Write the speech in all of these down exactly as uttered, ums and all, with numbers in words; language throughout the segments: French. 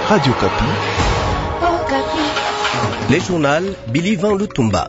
Radio Kapi. Oh, Kapi. Les journaux Bilivan Lutumba.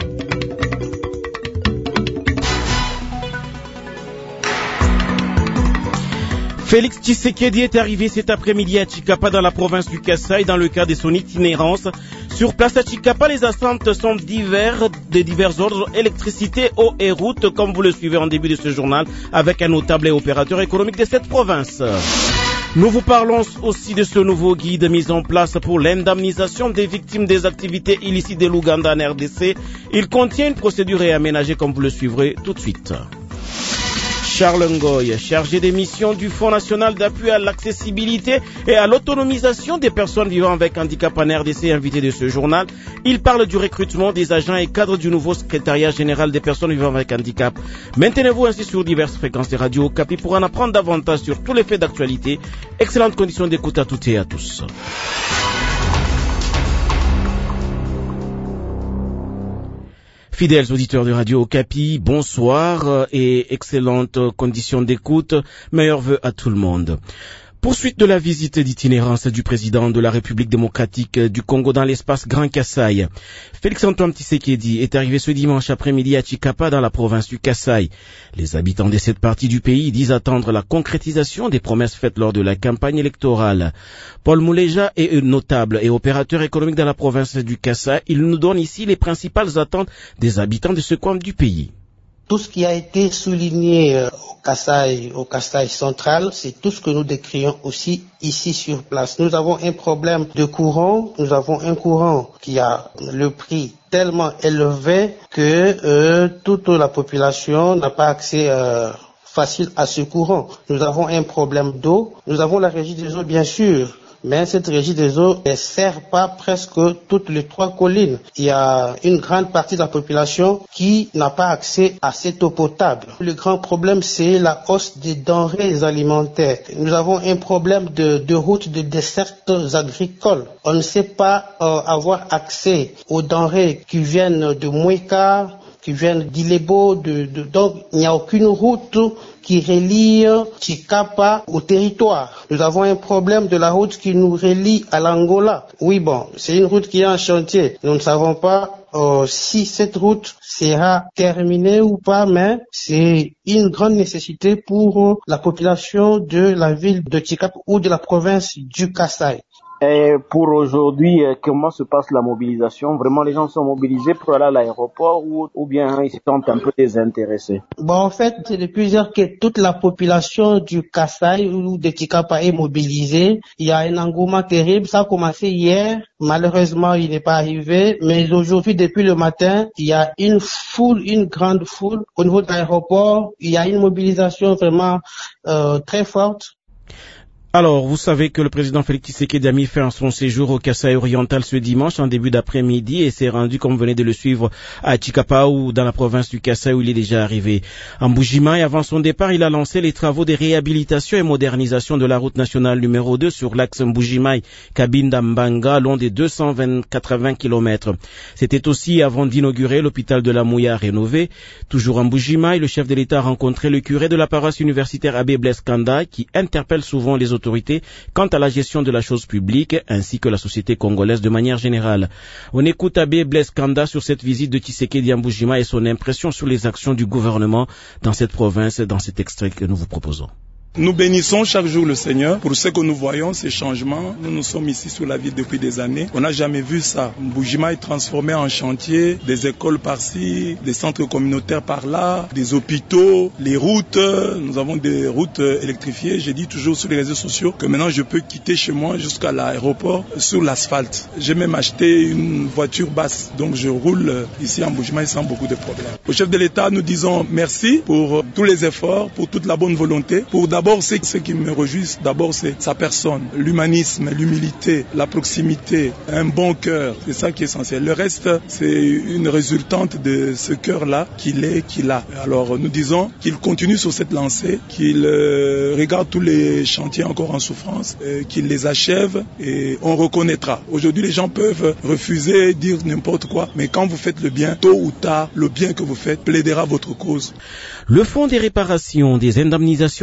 Félix Tshisekedi est arrivé cet après-midi à Chikapa dans la province du Kasaï dans le cadre de son itinérance. Sur place à Chikapa, les attentes sont divers, de divers ordres, électricité, eau et route, comme vous le suivez en début de ce journal, avec un notable et opérateur économique de cette province. Nous vous parlons aussi de ce nouveau guide mis en place pour l'indemnisation des victimes des activités illicites de l'Ouganda en R D C. Il contient une procédure réaménagée, comme vous le suivrez tout de suite. Charles Ngoy, chargé des missions du Fonds national d'appui à l'accessibilité et à l'autonomisation des personnes vivant avec handicap en R D C, invité de ce journal. Il parle du recrutement des agents et cadres du nouveau secrétariat général des personnes vivant avec handicap. Maintenez-vous ainsi sur diverses fréquences de Radio Kapi pour en apprendre davantage sur tous les faits d'actualité. Excellentes conditions d'écoute à toutes et à tous. Fidèles auditeurs de Radio Kapi, bonsoir et excellentes conditions d'écoute. Meilleurs vœux à tout le monde. Poursuite de la visite d'itinérance du président de la République démocratique du Congo dans l'espace Grand Kasaï. Félix-Antoine Tshisekedi est arrivé ce dimanche après-midi à Chikapa dans la province du Kasaï. Les habitants de cette partie du pays disent attendre la concrétisation des promesses faites lors de la campagne électorale. Paul Mouleja est notable et opérateur économique dans la province du Kasaï. Il nous donne ici les principales attentes des habitants de ce coin du pays. Tout ce qui a été souligné au Kasaï, au Kasaï central, c'est tout ce que nous décrions aussi ici sur place. Nous avons un problème de courant, nous avons un courant qui a le prix tellement élevé que euh, toute la population n'a pas accès euh, facile à ce courant. Nous avons un problème d'eau, nous avons la régie des eaux bien sûr. Mais cette régie des eaux ne sert pas presque toutes les trois collines. Il y a une grande partie de la population qui n'a pas accès à cette eau potable. Le grand problème, c'est la hausse des denrées alimentaires. Nous avons un problème de, de route de dessertes agricoles. On ne sait pas euh, avoir accès aux denrées qui viennent de Moueka, qui viennent d'Ilebo, de, de, donc il n'y a aucune route qui relie Chikapa au territoire. Nous avons un problème de la route qui nous relie à l'Angola. Oui, bon, c'est une route qui est en chantier. Nous ne savons pas euh, si cette route sera terminée ou pas, mais c'est une grande nécessité pour euh, la population de la ville de Chikapa ou de la province du Kasaï. Et pour aujourd'hui, comment se passe la mobilisation? Vraiment, les gens sont mobilisés pour aller à l'aéroport ou, ou bien ils sont un peu désintéressés? Bon, en fait, c'est depuis hier que toute la population du Kasaï ou de Chikapa est mobilisée. Il y a un engouement terrible. Ça a commencé hier. Malheureusement, il n'est pas arrivé. Mais aujourd'hui, depuis le matin, il y a une foule, une grande foule. Au niveau de l'aéroport, il y a une mobilisation vraiment euh, très forte. Alors, vous savez que le président Félix Tshisekedi a mis fin à son séjour au Kasaï oriental ce dimanche en début d'après-midi et s'est rendu, comme vous venez de le suivre, à Chikapa ou dans la province du Kasaï où il est déjà arrivé. En Mbuji-Mayi, avant son départ, il a lancé les travaux de réhabilitation et modernisation de la route nationale numéro deux sur l'axe Mbuji-Mayi-Kabinda-Mbanga, long des deux cent quatre-vingts kilomètres. C'était aussi avant d'inaugurer l'hôpital de la Mouya rénové. Toujours en Mbuji-Mayi, le chef de l'État a rencontré le curé de la paroisse universitaire Abbé Blaise Kanda qui interpelle souvent les autorités quant à la gestion de la chose publique ainsi que la société congolaise de manière générale. On écoute Abbé Blaise Kanda sur cette visite de Tshisekedi à Mbuji-Mayi et son impression sur les actions du gouvernement dans cette province dans cet extrait que nous vous proposons. Nous bénissons chaque jour le Seigneur pour ce que nous voyons, ces changements. Nous nous sommes ici sur la ville depuis des années. On n'a jamais vu ça. Mbuji-Mayi est transformé en chantier, des écoles par-ci, des centres communautaires par-là, des hôpitaux, les routes. Nous avons des routes électrifiées. J'ai dit toujours sur les réseaux sociaux que maintenant je peux quitter chez moi jusqu'à l'aéroport sur l'asphalte. J'ai même acheté une voiture basse. Donc je roule ici à Mbuji-Mayi sans beaucoup de problèmes. Au chef de l'État, nous disons merci pour tous les efforts, pour toute la bonne volonté, pour D'abord, c'est ce qui me réjouit, d'abord c'est sa personne, l'humanisme, l'humilité, la proximité, un bon cœur, c'est ça qui est essentiel. Le reste, c'est une résultante de ce cœur-là qu'il est, qu'il a. Alors nous disons qu'il continue sur cette lancée, qu'il euh, regarde tous les chantiers encore en souffrance, euh, qu'il les achève et on reconnaîtra. Aujourd'hui, les gens peuvent refuser, dire n'importe quoi, mais quand vous faites le bien, tôt ou tard, le bien que vous faites plaidera votre cause. Le Fonds des réparations, des indemnisations des victimes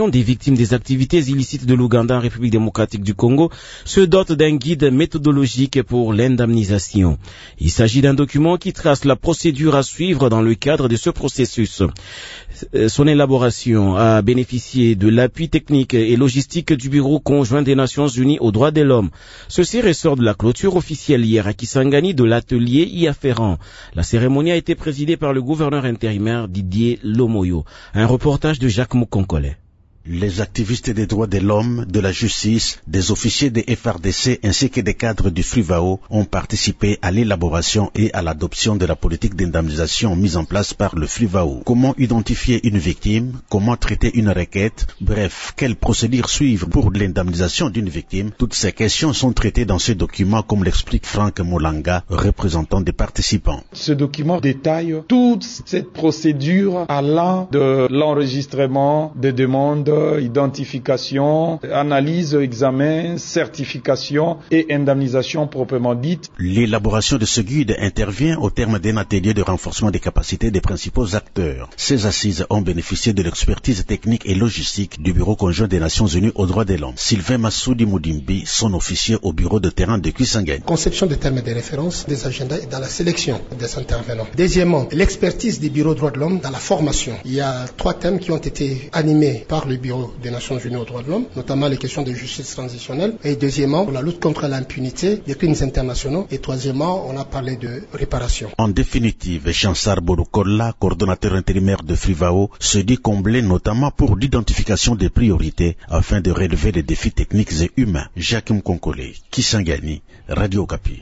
victimes des activités illicites de l'Ouganda en République démocratique du Congo se dote d'un guide méthodologique pour l'indemnisation. Il s'agit d'un document qui trace la procédure à suivre dans le cadre de ce processus. Son élaboration a bénéficié de l'appui technique et logistique du Bureau conjoint des Nations Unies aux droits de l'homme. Ceci ressort de la clôture officielle hier à Kisangani de l'atelier y afférent. La cérémonie a été présidée par le gouverneur intérimaire Didier Lomoyo. Un reportage de Jacques Moukonkole. Les activistes des droits de l'homme, de la justice, des officiers des F R D C ainsi que des cadres du FRIVAO ont participé à l'élaboration et à l'adoption de la politique d'indemnisation mise en place par le FRIVAO. Comment identifier une victime? Comment traiter une requête? Bref, quelle procédure suivre pour l'indemnisation d'une victime? Toutes ces questions sont traitées dans ce document, comme l'explique Franck Molanga, représentant des participants. Ce document détaille toute cette procédure allant de l'enregistrement des demandes, identification, analyse, examen, certification et indemnisation proprement dite. L'élaboration de ce guide intervient au terme d'un atelier de renforcement des capacités des principaux acteurs. Ces assises ont bénéficié de l'expertise technique et logistique du Bureau conjoint des Nations Unies aux droits de l'homme. Sylvain Massoudi Moudimbi, son officier au bureau de terrain de Kisangani. Conception des termes de référence, des agendas et dans la sélection des intervenants. Deuxièmement, l'expertise du Bureau des droits de l'homme dans la formation. Il y a trois thèmes qui ont été animés par le Bureau des Nations Unies aux droits de l'homme, notamment les questions de justice transitionnelle. Et deuxièmement, pour la lutte contre l'impunité, des crimes internationaux. Et troisièmement, on a parlé de réparation. En définitive, Chansar Borukolla, coordonnateur intérimaire de FRIVAO, se dit comblé notamment pour l'identification des priorités afin de relever les défis techniques et humains. Jacques Mkonkole, Kisangani, Radio Okapi.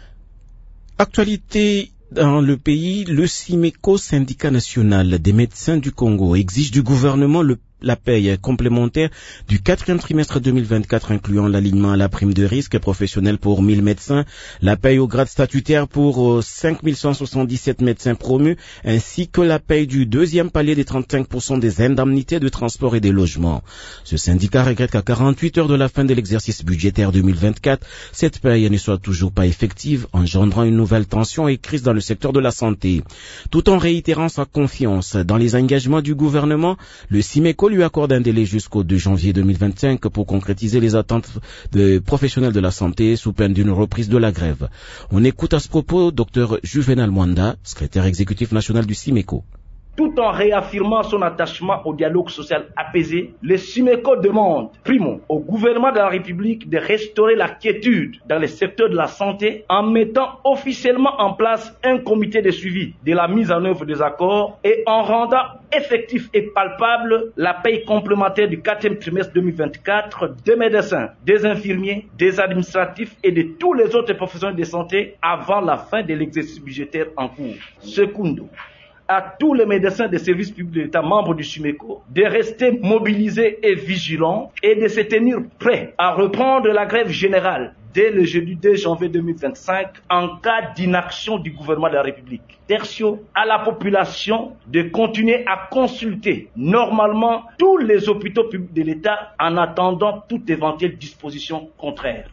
Actualité dans le pays, le SIMECO, syndicat national des médecins du Congo, exige du gouvernement le la paye complémentaire du quatrième trimestre deux mille vingt-quatre, incluant l'alignement à la prime de risque professionnel pour mille médecins, la paye au grade statutaire pour cinq mille cent soixante-dix-sept médecins promus, ainsi que la paye du deuxième palier des trente-cinq pour cent des indemnités de transport et des logements. Ce syndicat regrette qu'à quarante-huit heures de la fin de l'exercice budgétaire deux mille vingt-quatre, cette paye ne soit toujours pas effective, engendrant une nouvelle tension et crise dans le secteur de la santé. Tout en réitérant sa confiance dans les engagements du gouvernement, le SIMECO lui accorde un délai jusqu'au deux janvier deux mille vingt-cinq pour concrétiser les attentes des professionnels de la santé sous peine d'une reprise de la grève. On écoute à ce propos Dr Juvenal Mwanda, secrétaire exécutif national du SIMECO. Tout en réaffirmant son attachement au dialogue social apaisé, le SIMECO demande, primo, au gouvernement de la République de restaurer la quiétude dans les secteurs de la santé en mettant officiellement en place un comité de suivi de la mise en œuvre des accords et en rendant effectif et palpable la paye complémentaire du quatrième trimestre deux mille vingt-quatre des médecins, des infirmiers, des administratifs et de tous les autres professionnels de santé avant la fin de l'exercice budgétaire en cours. Secundo, à tous les médecins des services publics de l'État membres du SIMECO de rester mobilisés et vigilants et de se tenir prêts à reprendre la grève générale dès le jeudi deux janvier deux mille vingt-cinq en cas d'inaction du gouvernement de la République. Tertio, à la population de continuer à consulter normalement tous les hôpitaux publics de l'État en attendant toute éventuelle disposition contraire.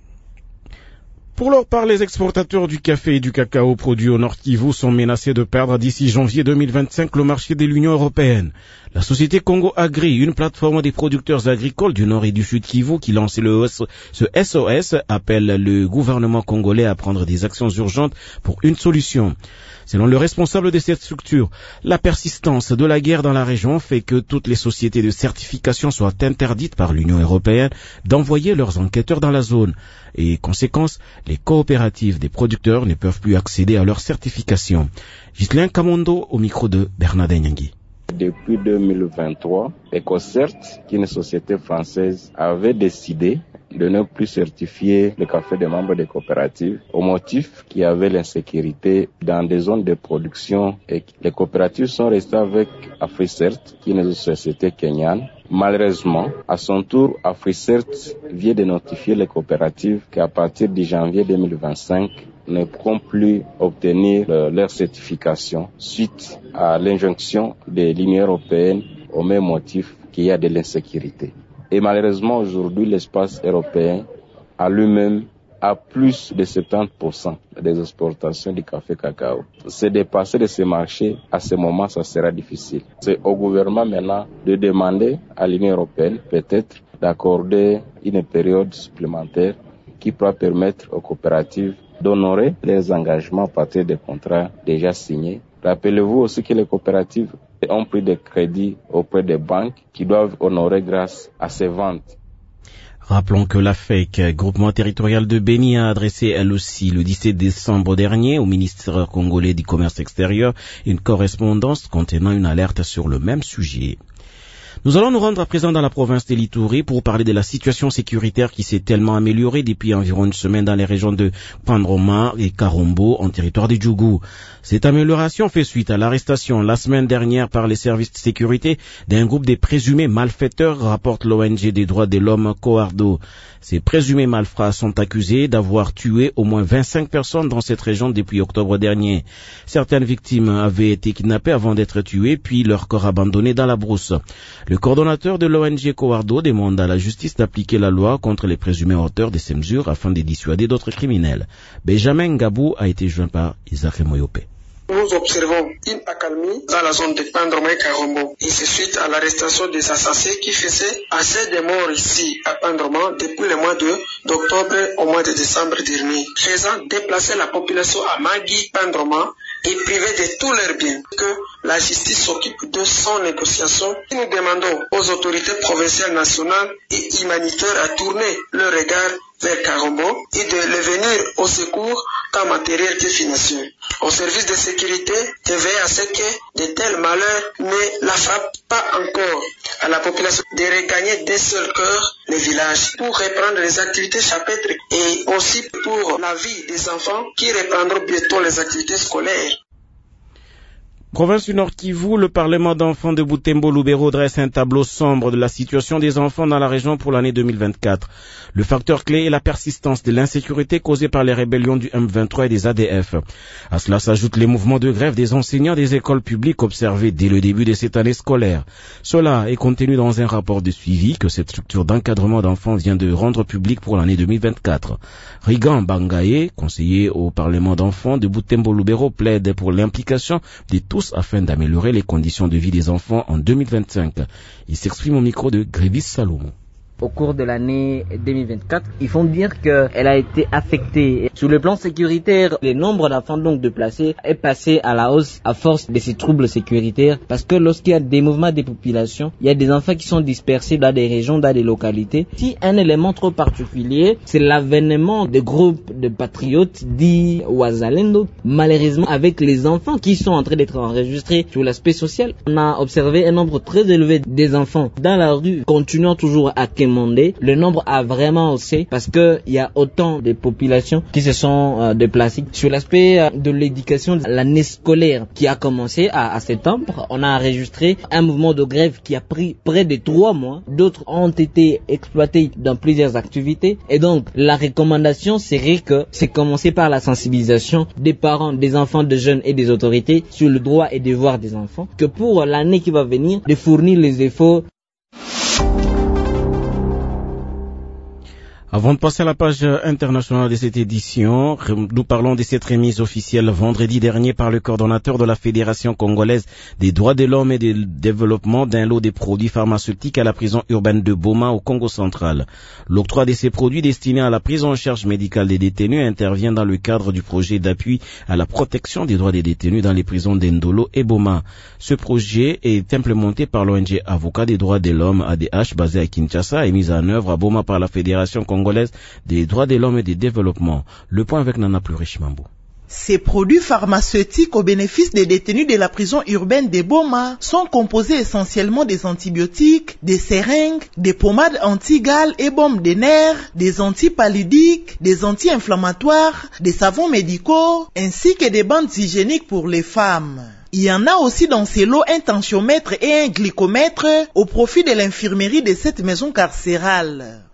Pour leur part, les exportateurs du café et du cacao produits au Nord Kivu sont menacés de perdre d'ici janvier deux mille vingt-cinq le marché de l'Union européenne. La société Congo Agri, une plateforme des producteurs agricoles du Nord et du Sud Kivu qui lance le, ce S O S, appelle le gouvernement congolais à prendre des actions urgentes pour une solution. Selon le responsable de cette structure, la persistance de la guerre dans la région fait que toutes les sociétés de certification soient interdites par l'Union européenne d'envoyer leurs enquêteurs dans la zone. Et conséquence, les coopératives des producteurs ne peuvent plus accéder à leur certification. Ghislain Kamondo au micro de Bernard Nyangui. Depuis deux mille vingt-trois, EcoCert, qui est une société française, avait décidé de ne plus certifier le café des membres des coopératives au motif qu'il y avait l'insécurité dans des zones de production et les coopératives sont restées avec AfriCert, qui est une société kenyane. Malheureusement, à son tour, AfriCert vient de notifier les coopératives qu'à partir de janvier deux mille vingt-cinq, ne pourront plus obtenir euh, leur certification suite à l'injonction de l'Union européenne au même motif qu'il y a de l'insécurité. Et malheureusement, aujourd'hui, l'espace européen a lui-même à plus de soixante-dix pour cent des exportations du café cacao. Se dépasser de ce marché, à ce moment, ça sera difficile. C'est au gouvernement maintenant de demander à l'Union européenne, peut-être, d'accorder une période supplémentaire qui pourra permettre aux coopératives d'honorer les engagements à partir des contrats déjà signés. Rappelez-vous aussi que les coopératives ont pris des crédits auprès des banques qui doivent honorer grâce à ces ventes. Rappelons que la F E C, groupement territorial de Béni, a adressé elle aussi le dix-sept décembre dernier au ministre congolais du commerce extérieur une correspondance contenant une alerte sur le même sujet. Nous allons nous rendre à présent dans la province de l'Ituri pour parler de la situation sécuritaire qui s'est tellement améliorée depuis environ une semaine dans les régions de Pandroma et Karombo en territoire du Djougou. Cette amélioration fait suite à l'arrestation la semaine dernière par les services de sécurité d'un groupe de présumés malfaiteurs, rapporte l'O N G des droits de l'homme Coardo. Ces présumés malfrats sont accusés d'avoir tué au moins vingt-cinq personnes dans cette région depuis octobre dernier. Certaines victimes avaient été kidnappées avant d'être tuées, puis leur corps abandonné dans la brousse. Le coordonnateur de l'O N G Coardo demande à la justice d'appliquer la loi contre les présumés auteurs de ces mesures afin de dissuader d'autres criminels. Benjamin Gabou a été joint par Isaac Moyope. Nous observons une accalmie dans la zone de Pandroma et Karombo. Et c'est suite à l'arrestation des assassins qui faisaient assez de morts ici à Pandroma depuis le mois d'octobre au mois de décembre dernier, faisant déplacer la population à Magui, Pandroma et priver de tous leurs biens. Que la justice s'occupe de son négociation. Nous demandons aux autorités provinciales, nationales et humanitaires à tourner leur regard vers Karombo et de les venir au secours tant matériel que financier. Au service de sécurité, de veiller à ce que de tels malheurs ne la frappent pas encore. À la population de regagner d'un seul cœur les villages pour reprendre les activités chapitres et aussi pour la vie des enfants qui reprendront bientôt les activités scolaires. Province du Nord Kivu, le Parlement d'enfants de Butembo-Lubero dresse un tableau sombre de la situation des enfants dans la région pour l'année deux mille vingt-quatre. Le facteur clé est la persistance de l'insécurité causée par les rébellions du M vingt-trois et des A D F. À cela s'ajoutent les mouvements de grève des enseignants des écoles publiques observés dès le début de cette année scolaire. Cela est contenu dans un rapport de suivi que cette structure d'encadrement d'enfants vient de rendre public pour l'année deux mille vingt-quatre. Rigan Bangaye, conseiller au Parlement d'enfants de Butembo-Lubero, plaide pour l'implication de tous afin d'améliorer les conditions de vie des enfants en deux mille vingt-cinq. Il s'exprime au micro de Grévis Salomon. Au cours de l'année deux mille vingt-quatre, il faut dire qu'elle a été affectée. Sur le plan sécuritaire, le nombre d'enfants donc déplacés est passé à la hausse à force de ces troubles sécuritaires, parce que lorsqu'il y a des mouvements de population, il y a des enfants qui sont dispersés dans des régions, dans des localités. Si un élément trop particulier, c'est l'avènement de groupes de patriotes dits Wazalendo, malheureusement avec les enfants qui sont en train d'être enregistrés sur l'aspect social, on a observé un nombre très élevé des enfants dans la rue, continuant toujours à quémander. Le nombre a vraiment haussé parce que il y a autant de populations qui se sont euh, déplacées. Sur l'aspect euh, de l'éducation, l'année scolaire qui a commencé à, à septembre, on a enregistré un mouvement de grève qui a pris près de trois mois. D'autres ont été exploités dans plusieurs activités. Et donc, la recommandation serait que c'est commencer par la sensibilisation des parents, des enfants, des jeunes et des autorités sur le droit et devoir des enfants, que pour l'année qui va venir, de fournir les efforts. Avant de passer à la page internationale de cette édition, nous parlons de cette remise officielle vendredi dernier par le coordonnateur de la Fédération congolaise des droits de l'homme et du développement d'un lot de produits pharmaceutiques à la prison urbaine de Boma au Congo central. L'octroi de ces produits destinés à la prise en charge médicale des détenus intervient dans le cadre du projet d'appui à la protection des droits des détenus dans les prisons d'Endolo et Boma. Ce projet est implémenté par l'O N G Avocat des droits de l'homme A D H basé à Kinshasa et mis en œuvre à Boma par la Fédération congolaise congolaise des droits de l'homme et du développement. Le point avec Nana Plurichimambo. Ces produits pharmaceutiques au bénéfice des détenus de la prison urbaine de Boma sont composés essentiellement des antibiotiques, des seringues, des pommades anti-gales et bombes de nerfs, des antipallidiques, des anti-inflammatoires, des savons médicaux, ainsi que des bandes hygiéniques pour les femmes. Il y en a aussi dans ces lots un tensiomètre et un glycomètre au profit de l'infirmerie de cette maison carcérale.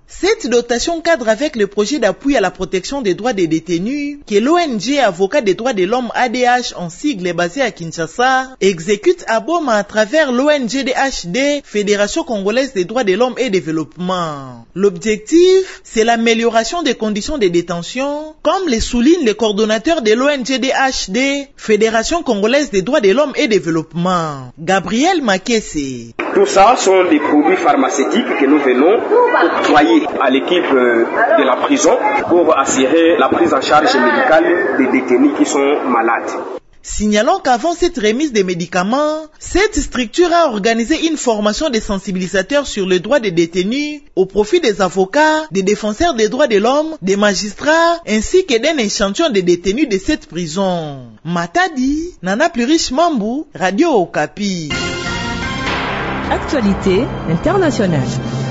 Cette dotation cadre avec le projet d'appui à la protection des droits des détenus que l'O N G Avocat des droits de l'homme A D H en sigle basé à Kinshasa exécute à Boma à travers l'O N G D H D, Fédération congolaise des droits de l'homme et développement. L'objectif, c'est l'amélioration des conditions de détention, comme le souligne le coordonnateur de l'O N G D H D, Fédération congolaise des droits de l'homme et développement, Gabriel Makese. Tout ça sont des produits pharmaceutiques que nous venons octroyer à l'équipe de la prison pour assurer la prise en charge médicale des détenus qui sont malades. Signalons qu'avant cette remise des médicaments, cette structure a organisé une formation des sensibilisateurs sur les droits des détenus au profit des avocats, des défenseurs des droits de l'homme, des magistrats, ainsi que d'un échantillon des détenus de cette prison. Matadi, Nana Plurish Mambu, Radio Okapi. Actualité internationale.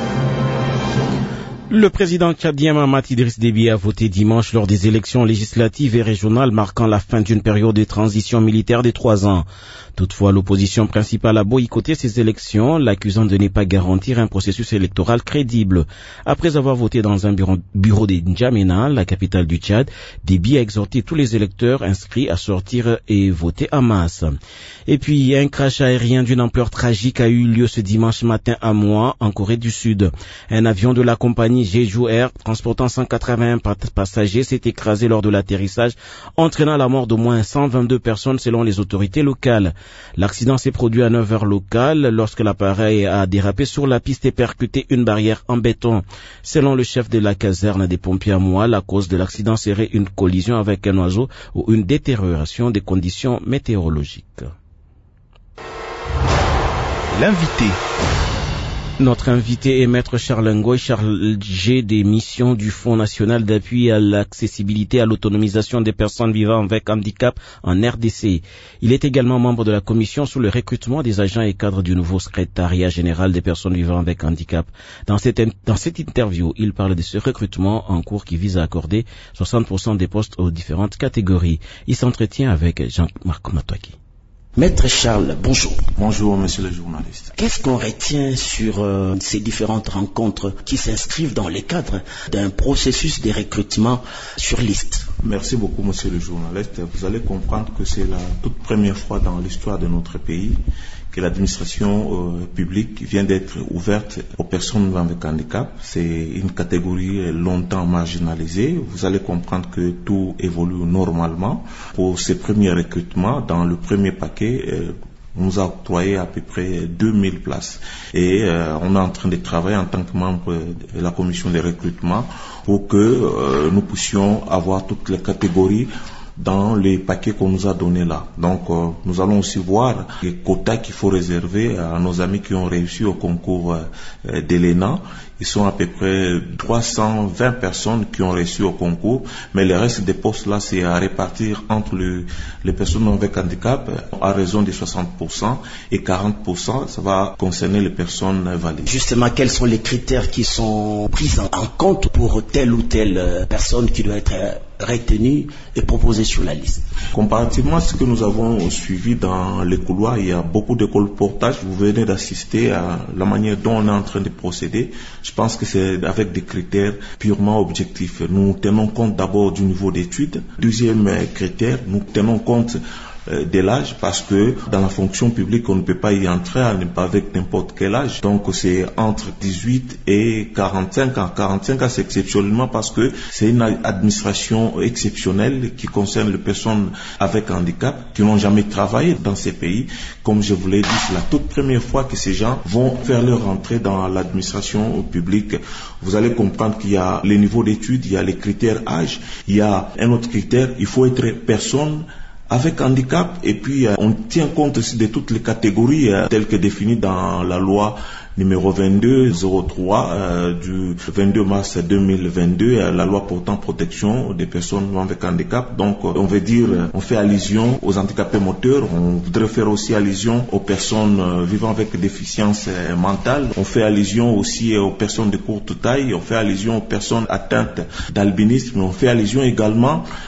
Le président tchadien Mahamat Idriss Déby a voté dimanche lors des élections législatives et régionales marquant la fin d'une période de transition militaire de trois ans. Toutefois, l'opposition principale a boycotté ces élections, l'accusant de ne pas garantir un processus électoral crédible. Après avoir voté dans un bureau, bureau de N'Djamena, la capitale du Tchad, Déby a exhorté tous les électeurs inscrits à sortir et voter en masse. Et puis, un crash aérien d'une ampleur tragique a eu lieu ce dimanche matin à Moa, en Corée du Sud. Un avion de la compagnie Jeju Air, transportant cent quatre-vingt-un passagers, s'est écrasé lors de l'atterrissage, entraînant la mort d'au moins cent vingt-deux personnes selon les autorités locales. L'accident s'est produit à neuf heures locales lorsque l'appareil a dérapé sur la piste et percuté une barrière en béton. Selon le chef de la caserne des pompiers à Moa, la cause de l'accident serait une collision avec un oiseau ou une détérioration des conditions météorologiques. L'invité. Notre invité est Maître Charles Ngoy, chargé des missions du Fonds national d'appui à l'accessibilité à l'autonomisation des personnes vivant avec handicap en R D C. Il est également membre de la commission sur le recrutement des agents et cadres du nouveau secrétariat général des personnes vivant avec handicap. Dans cette, dans cette interview, il parle de ce recrutement en cours qui vise à accorder soixante pour cent des postes aux différentes catégories. Il s'entretient avec Jean-Marc Matouaki. Maître Charles, bonjour. Bonjour, monsieur le journaliste. Qu'est-ce qu'on retient sur euh, ces différentes rencontres qui s'inscrivent dans le cadre d'un processus de recrutement sur liste? Merci beaucoup, monsieur le journaliste. Vous allez comprendre que c'est la toute première fois dans l'histoire de notre pays que l'administration euh, publique vient d'être ouverte aux personnes avec handicap. C'est une catégorie longtemps marginalisée. Vous allez comprendre que tout évolue normalement. Pour ces premiers recrutements, dans le premier paquet, euh, on nous a octroyé à peu près deux mille places. Et euh, on est en train de travailler en tant que membre de la commission de recrutement pour que euh, nous puissions avoir toutes les catégories dans les paquets qu'on nous a donnés là. Donc euh, nous allons aussi voir les quotas qu'il faut réserver à nos amis qui ont réussi au concours euh, de l'E N A. Ils sont à peu près trois cent vingt personnes qui ont réussi au concours, mais le reste des postes là, c'est à répartir entre le, les personnes avec handicap à raison de soixante pour cent et quarante pour cent, ça va concerner les personnes valides. Justement, quels sont les critères qui sont pris en compte pour telle ou telle personne qui doit être retenue et proposée sur la liste? Comparativement à ce que nous avons suivi dans les couloirs, il y a beaucoup de colportages. Vous venez d'assister à la manière dont on est en train de procéder. Je pense que c'est avec des critères purement objectifs. Nous tenons compte d'abord du niveau d'études. Deuxième critère, nous tenons compte de l'âge, parce que dans la fonction publique, on ne peut pas y entrer avec n'importe quel âge. Donc c'est entre dix-huit et quarante-cinq ans. quarante-cinq ans, c'est exceptionnellement parce que c'est une administration exceptionnelle qui concerne les personnes avec handicap qui n'ont jamais travaillé dans ces pays. Comme je vous l'ai dit, c'est la toute première fois que ces gens vont faire leur entrée dans l'administration publique. Vous allez comprendre qu'il y a les niveaux d'études, il y a les critères âge, il y a un autre critère, il faut être personne avec handicap, et puis euh, on tient compte aussi de toutes les catégories euh, telles que définies dans la loi numéro vingt-deux zéro trois euh, du vingt-deux mars deux mille vingt-deux, euh, la loi portant protection des personnes avec handicap. Donc euh, on veut dire, euh, on fait allusion aux handicapés moteurs, on voudrait faire aussi allusion aux personnes euh, vivant avec déficience euh, mentale, on fait allusion aussi euh, aux personnes de courte taille, on fait allusion aux personnes atteintes d'albinisme, on fait allusion également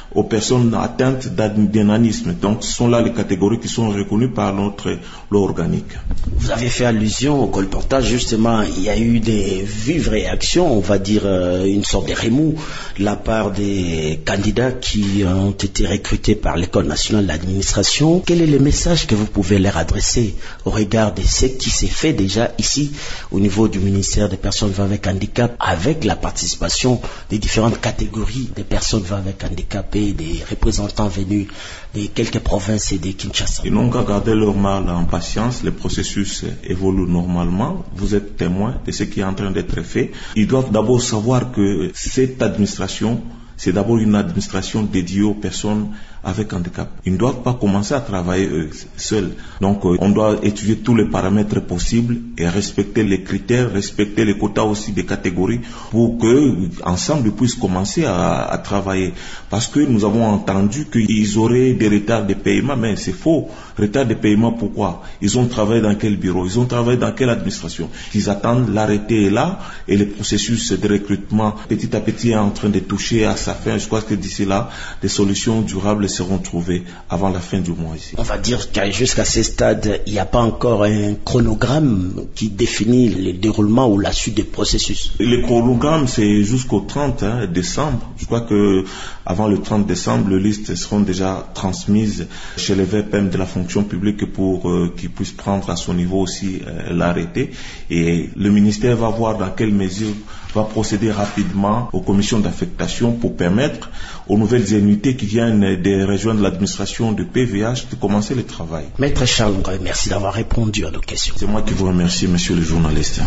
aux personnes atteintes d'énanisme. Donc ce sont là les catégories qui sont reconnues par notre loi organique. Vous avez fait allusion au colportage, justement, il y a eu des vives réactions, on va dire euh, une sorte de remous de la part des candidats qui ont été recrutés par l'École nationale de l'administration. Quel est le message que vous pouvez leur adresser au regard de ce qui s'est fait déjà ici au niveau du ministère des personnes vivant avec handicap, avec la participation des différentes catégories des personnes vivant avec handicap et des représentants venus de quelques provinces et de Kinshasa? Ils n'ont qu'à garder leur mal en patience, le processus évolue normalement, vous êtes témoin de ce qui est en train d'être fait. Ils doivent d'abord savoir que cette administration, c'est d'abord une administration dédiée aux personnes avec handicap. Ils ne doivent pas commencer à travailler eux seuls. Donc euh, on doit étudier tous les paramètres possibles et respecter les critères, respecter les quotas aussi des catégories pour que ensemble ils puissent commencer à, à travailler. Parce que nous avons entendu qu'ils auraient des retards de paiement, mais c'est faux. Retard de paiement, pourquoi? Ils ont travaillé dans quel bureau? Ils ont travaillé dans quelle administration? Ils attendent, l'arrêté est là et le processus de recrutement petit à petit est en train de toucher à sa fin. Je crois que d'ici là, des solutions durables seront trouvées avant la fin du mois ici. On va dire que jusqu'à ce stade, il n'y a pas encore un chronogramme qui définit le déroulement ou la suite du processus. Le chronogramme, c'est jusqu'au trente hein, décembre. Je crois que avant le trente décembre, les listes seront déjà transmises chez les V P M de la fonction publique pour euh, qu'ils puissent prendre à son niveau aussi euh, l'arrêté. Et le ministère va voir dans quelle mesure va procéder rapidement aux commissions d'affectation pour permettre aux nouvelles unités qui viennent des régions de l'administration de P V H de commencer le travail. Maître Charles, merci d'avoir répondu à nos questions. C'est moi qui vous remercie, monsieur le journaliste.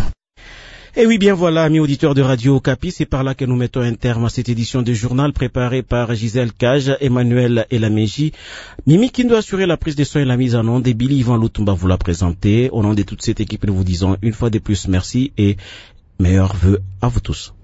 Et oui, bien voilà, amis auditeurs de Radio Okapi, c'est par là que nous mettons un terme à cette édition du journal préparée par Gisèle Cage, Emmanuel Elameji. Mimi Kindo a assuré la prise de soins et la mise en onde et Billy Yvan Lutumba vous l'a présenté. Au nom de toute cette équipe, nous vous disons une fois de plus merci et meilleurs vœux à vous tous.